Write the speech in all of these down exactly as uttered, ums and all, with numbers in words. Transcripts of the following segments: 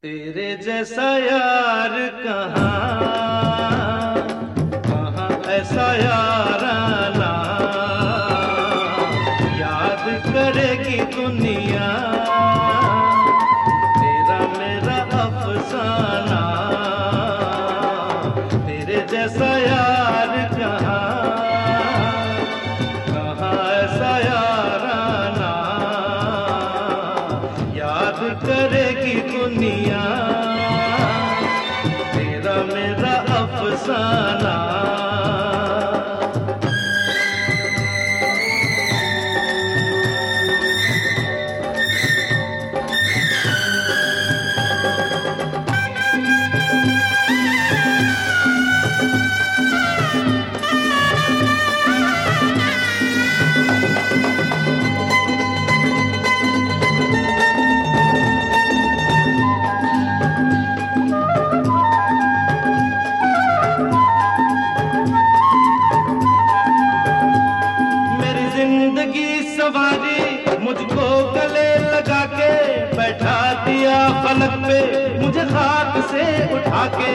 तेरे जैसा यार कहाँ कहाँ ऐसा याराना याद करेगी दुनिया तेरा मेरा अफसाना। तेरे जैसा यार कहाँ कहाँ ऐसा याराना याद करेगी दुनिया तेरा मेरा अफसाना। सवारी मुझको गले लगा के बैठा दिया फलक पे मुझे खाक से उठा के।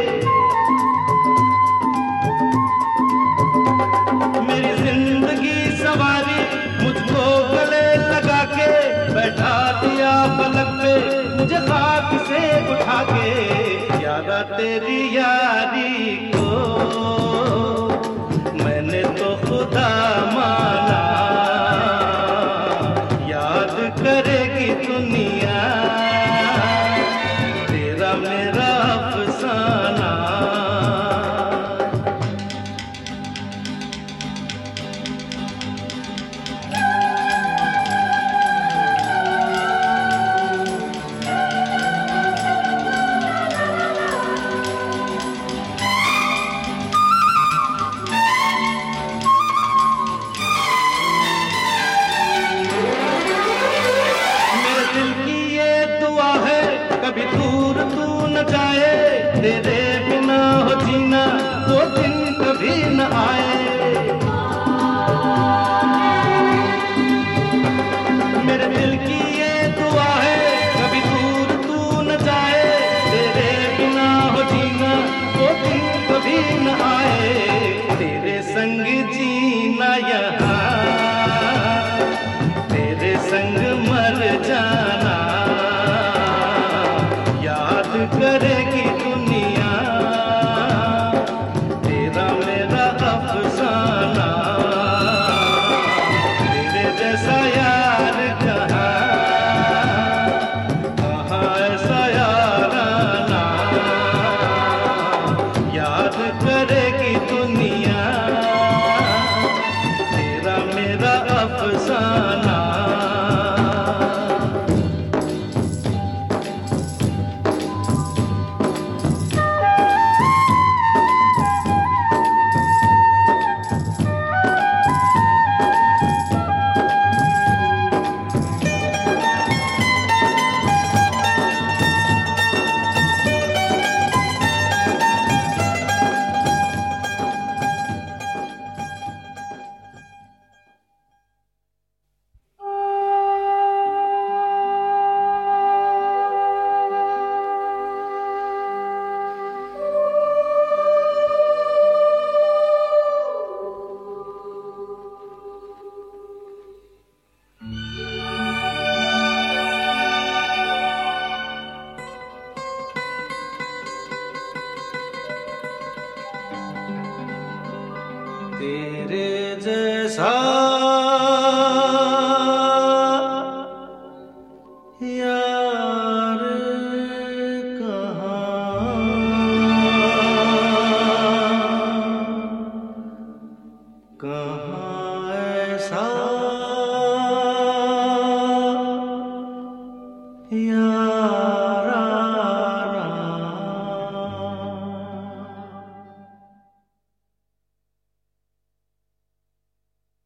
मेरी जिंदगी सवारी मुझको गले लगा के बैठा दिया फलक पे मुझे खाक से उठा के। याद तेरी यारी को मैंने तो खुदा माना करेगी दुनिया तेरा मेरा अफसाना। कभी दूर तू न जाए तेरे बिना हो जीना वो दिन कभी न आए। मेरे दिल की ये दुआ है कभी दूर तू न जाए तेरे बिना हो जीना वो दिन कभी न आए। तेरे संग जीना यहाँ तेरे संग मर जाना करेगी दुनिया तेरा मेरा अफसाना। तेरे जैसा यार कहाँ कहाँ ऐसा याराना याद करेगी दुनिया तेरा मेरा अफसाना। तेरे जैसा यार कहाँ कहाँ ऐसा यार।